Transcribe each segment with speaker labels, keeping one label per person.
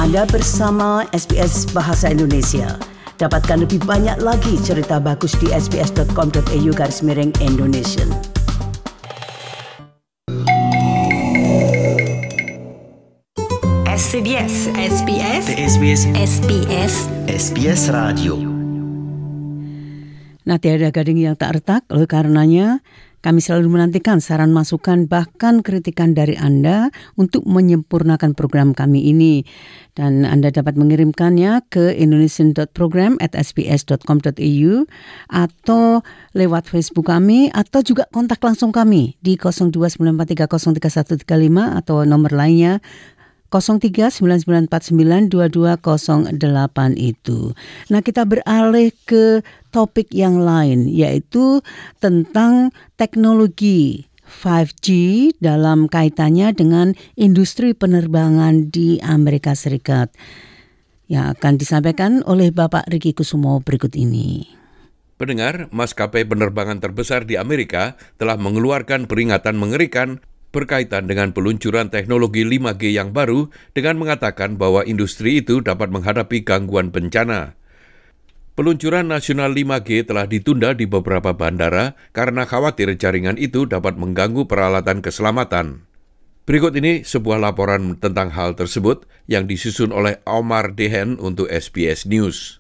Speaker 1: Anda bersama SBS Bahasa Indonesia. Dapatkan lebih banyak lagi cerita bagus di sbs.com.au/Indonesian.
Speaker 2: SBS Radio.
Speaker 1: Nah, tiada gading yang tak retak, oleh karenanya kami selalu menantikan saran masukan bahkan kritikan dari Anda untuk menyempurnakan program kami ini. Dan Anda dapat mengirimkannya ke indonesian.program@sbs.com.au atau lewat Facebook kami atau juga kontak langsung kami di 0294303135 atau nomor lainnya 0399492208 itu. Nah, kita beralih ke topik yang lain, yaitu tentang teknologi 5G dalam kaitannya dengan industri penerbangan di Amerika Serikat. Yang akan disampaikan oleh Bapak Riki Kusumo berikut ini.
Speaker 3: Pendengar, maskapai penerbangan terbesar di Amerika telah mengeluarkan peringatan mengerikan berkaitan dengan peluncuran teknologi 5G yang baru dengan mengatakan bahwa industri itu dapat menghadapi gangguan bencana. Peluncuran nasional 5G telah ditunda di beberapa bandara karena khawatir jaringan itu dapat mengganggu peralatan keselamatan. Berikut ini sebuah laporan tentang hal tersebut yang disusun oleh Omar Dehen untuk SBS News.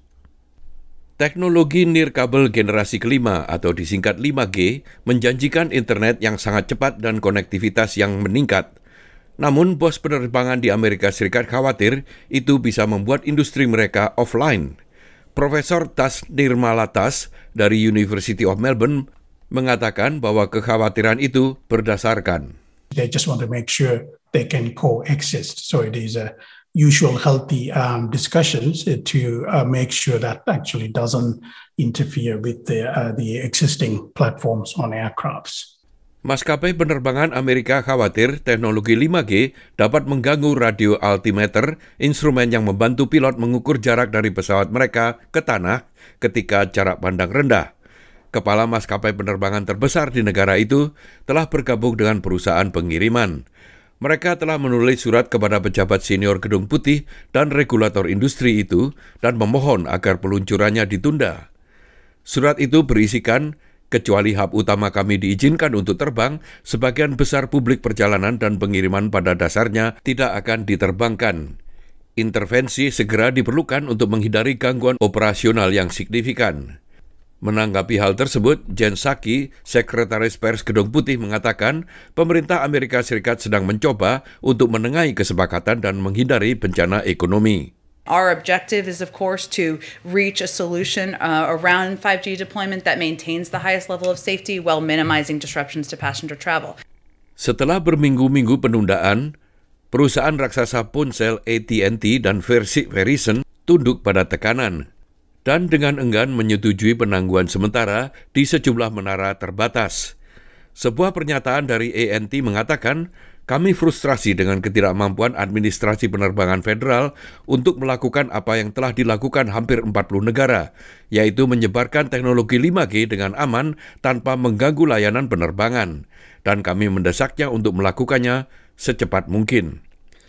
Speaker 3: Teknologi nirkabel generasi kelima atau disingkat 5G menjanjikan internet yang sangat cepat dan konektivitas yang meningkat. Namun, bos penerbangan di Amerika Serikat khawatir itu bisa membuat industri mereka offline. Profesor Tas Nirmalatas dari University of Melbourne mengatakan bahwa kekhawatiran itu berdasarkan.
Speaker 4: They just want to make sure they can coexist. So it is a usual healthy discussions to make sure that actually doesn't interfere with the existing platforms on aircrafts.
Speaker 3: Maskapai penerbangan Amerika khawatir teknologi 5G dapat mengganggu radio altimeter, instrumen yang membantu pilot mengukur jarak dari pesawat mereka ke tanah ketika jarak pandang rendah. Kepala maskapai penerbangan terbesar di negara itu telah bergabung dengan perusahaan pengiriman. Mereka telah menulis surat kepada pejabat senior Gedung Putih dan regulator industri itu dan memohon agar peluncurannya ditunda. Surat itu berisikan, kecuali hub utama kami diizinkan untuk terbang, sebagian besar publik perjalanan dan pengiriman pada dasarnya tidak akan diterbangkan. Intervensi segera diperlukan untuk menghindari gangguan operasional yang signifikan. Menanggapi hal tersebut, Jen Psaki, Sekretaris Pers Gedung Putih mengatakan pemerintah Amerika Serikat sedang mencoba untuk menengahi kesepakatan dan menghindari bencana ekonomi.
Speaker 5: Our objective is, of course, to reach a solution around 5G deployment that maintains the highest level of safety while minimizing disruptions to passenger travel.
Speaker 3: Setelah berminggu-minggu penundaan, perusahaan raksasa ponsel AT&T dan Verizon tunduk pada tekanan dan dengan enggan menyetujui penangguhan sementara di sejumlah menara terbatas. Sebuah pernyataan dari AT&T mengatakan, kami frustrasi dengan ketidakmampuan administrasi penerbangan federal untuk melakukan apa yang telah dilakukan hampir 40 negara, yaitu menyebarkan teknologi 5G dengan aman tanpa mengganggu layanan penerbangan, dan kami mendesaknya untuk melakukannya secepat mungkin.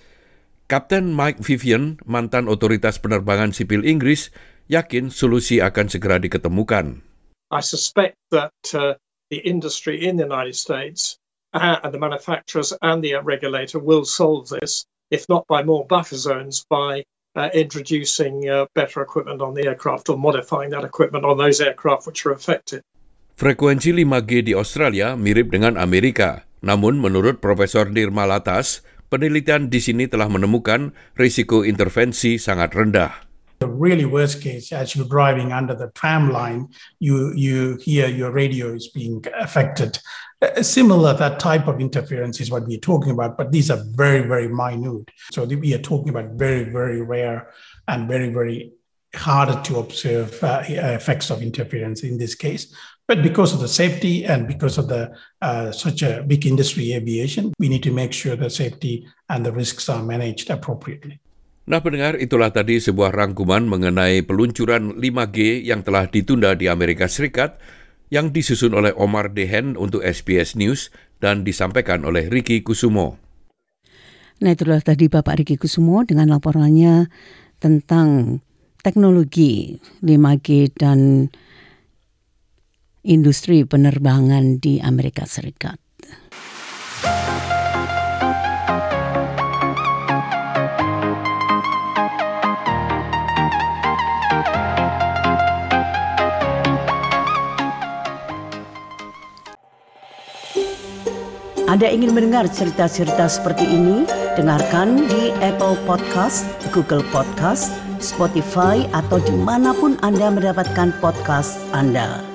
Speaker 3: Kapten Mike Vivian, mantan otoritas penerbangan sipil Inggris, yakin solusi akan segera diketemukan.
Speaker 6: I suspect that the industry in the United States and the manufacturers and the regulator will solve this, if not by more buffer zones, by introducing better equipment on the aircraft or modifying that equipment on those aircraft which are affected.
Speaker 3: Frekuensi 5G di Australia mirip dengan Amerika. Namun menurut Profesor Nirmalatas, penelitian di sini telah menemukan risiko intervensi sangat rendah.
Speaker 4: The really worst case, as you're driving under the tram line, you hear your radio is being affected. Similar, that type of interference is what we're talking about, but these are very, very minute. So we are talking about very, very rare and very, very harder to observe effects of interference in this case. But because of the safety and because of the such a big industry aviation, we need to make sure the safety and the risks are managed appropriately.
Speaker 3: Nah pendengar, itulah tadi sebuah rangkuman mengenai peluncuran 5G yang telah ditunda di Amerika Serikat yang disusun oleh Omar Dehen untuk SBS News dan disampaikan oleh Riki Kusumo.
Speaker 1: Nah, itulah tadi Bapak Riki Kusumo dengan laporannya tentang teknologi 5G dan industri penerbangan di Amerika Serikat. Anda ingin mendengar cerita-cerita seperti ini? Dengarkan di Apple Podcast, Google Podcast, Spotify, atau dimanapun Anda mendapatkan podcast Anda.